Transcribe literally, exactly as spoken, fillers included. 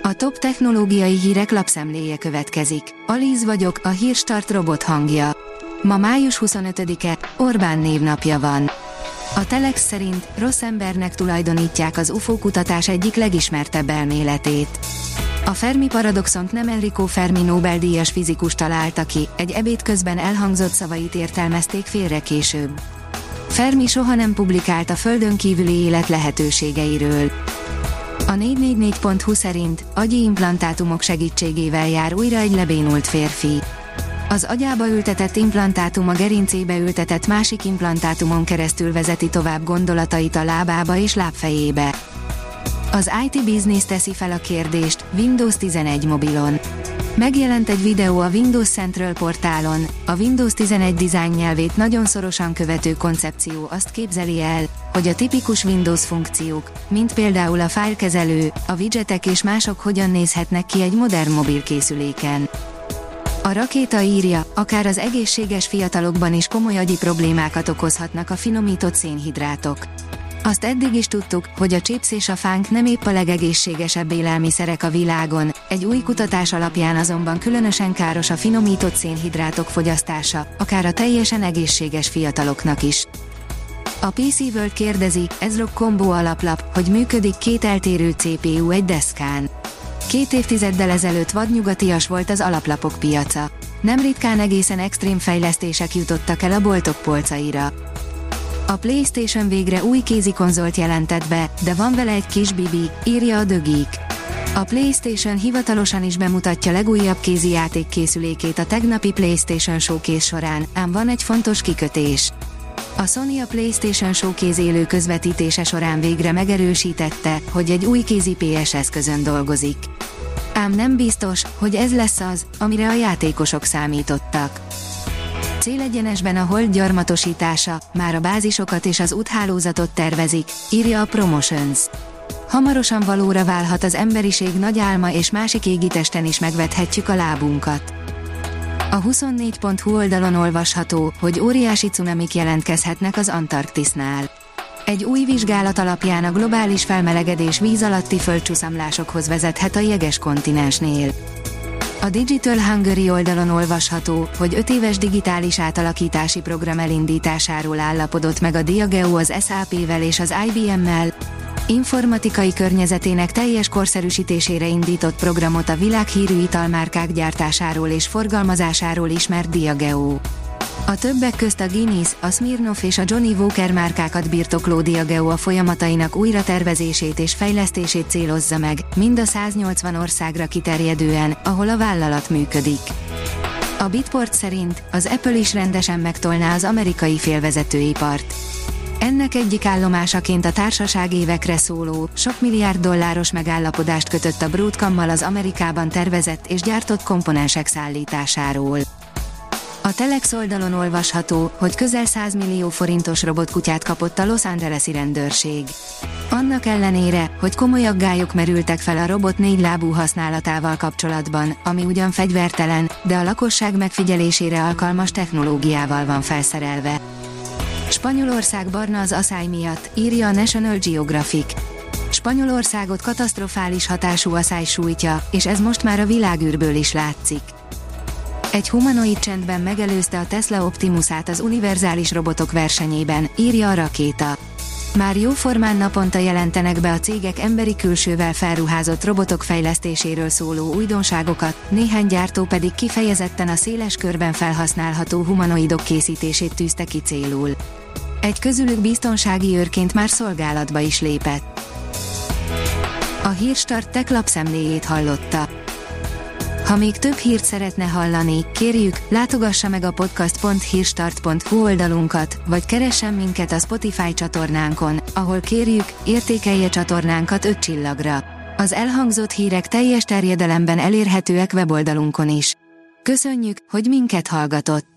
A top technológiai hírek lapszemléje következik. Alíz vagyok, a Hírstart robot hangja. Ma május huszonötödike, Orbán névnapja van. A Telex szerint rossz embernek tulajdonítják az u f o kutatás egyik legismertebb elméletét. A Fermi paradoxont nem Enrico Fermi Nobel-díjas fizikus találta ki, egy ebéd közben elhangzott szavait értelmezték félre később. Fermi soha nem publikált a földön kívüli élet lehetőségeiről. A négy négy négy pont hu szerint agyi implantátumok segítségével jár újra egy lebénult férfi. Az agyába ültetett implantátum a gerincébe ültetett másik implantátumon keresztül vezeti tovább gondolatait a lábába és lábfejébe. Az i té Business teszi fel a kérdést, Windows tizenegy mobilon. Megjelent egy videó a Windows Central portálon, a Windows tizenegy design nyelvét nagyon szorosan követő koncepció azt képzeli el, hogy a tipikus Windows funkciók, mint például a fájlkezelő, a widgetek és mások hogyan nézhetnek ki egy modern mobilkészüléken. A rakéta írja, akár az egészséges fiatalokban is komoly agyi problémákat okozhatnak a finomított szénhidrátok. Azt eddig is tudtuk, hogy a chips és a fánk nem épp a legegészségesebb élelmiszerek a világon, egy új kutatás alapján azonban különösen káros a finomított szénhidrátok fogyasztása, akár a teljesen egészséges fiataloknak is. A pé cé World kérdezi, ez rock combo alaplap, hogy működik két eltérő cé pé u egy deszkán. Két évtizeddel ezelőtt vadnyugatias volt az alaplapok piaca. Nem ritkán egészen extrém fejlesztések jutottak el a boltok polcaira. A PlayStation végre új kézikonzolt jelentett be, de van vele egy kis bibi, írja a The Geek. A PlayStation hivatalosan is bemutatja legújabb kézi játékkészülékét a tegnapi PlayStation Showcase során, ám van egy fontos kikötés. A Sony a PlayStation Showcase élő közvetítése során végre megerősítette, hogy egy új kézi pé es eszközön dolgozik. Ám nem biztos, hogy ez lesz az, amire a játékosok számítottak. Célegyenesben a Hold gyarmatosítása, már a bázisokat és az úthálózatot tervezik, írja a Promotions. Hamarosan valóra válhat az emberiség nagy álma, és másik égitesten is megvethetjük a lábunkat. A huszonnégy pont hu oldalon olvasható, hogy óriási cunamik jelentkezhetnek az Antarktisznál. Egy új vizsgálat alapján a globális felmelegedés víz alatti földcsuszamlásokhoz vezethet a jeges kontinensnél. A Digital Hungary oldalon olvasható, hogy öt éves digitális átalakítási program elindításáról állapodott meg a Diageo az es á pé-vel és az i bé em-mel. Informatikai környezetének teljes korszerűsítésére indított programot a világhírű italmárkák gyártásáról és forgalmazásáról ismert Diageo. A többek közt a Guinness, a Smirnoff és a Johnny Walker márkákat birtokló Diageo a folyamatainak újratervezését és fejlesztését célozza meg, mind a száznyolcvan országra kiterjedően, ahol a vállalat működik. A Bitport szerint az Apple is rendesen megtolná az amerikai félvezetőipart. Ennek egyik állomásaként a társaság évekre szóló, sok milliárd dolláros megállapodást kötött a Broadcommal az Amerikában tervezett és gyártott komponensek szállításáról. A Telex oldalon olvasható, hogy közel száz millió forintos robotkutyát kapott a Los Angeles-i rendőrség. Annak ellenére, hogy komoly aggályok merültek fel a robot négylábú használatával kapcsolatban, ami ugyan fegyvertelen, de a lakosság megfigyelésére alkalmas technológiával van felszerelve. Spanyolország barna az aszály miatt, írja a National Geographic. Spanyolországot katasztrofális hatású aszály sújtja, és ez most már a világűrből is látszik. Egy humanoid csendben megelőzte a Tesla Optimusát az univerzális robotok versenyében, írja a Rakéta. Már jóformán naponta jelentenek be a cégek emberi külsővel felruházott robotok fejlesztéséről szóló újdonságokat, néhány gyártó pedig kifejezetten a széles körben felhasználható humanoidok készítését tűzte ki célul. Egy közülük biztonsági őrként már szolgálatba is lépett. A Hírstart Tech lapszemléjét hallotta. Ha még több hírt szeretne hallani, kérjük, látogassa meg a podcast pont hírstart pont hu oldalunkat, vagy keressen minket a Spotify csatornánkon, ahol kérjük, értékelje csatornánkat öt csillagra. Az elhangzott hírek teljes terjedelemben elérhetőek weboldalunkon is. Köszönjük, hogy minket hallgatott!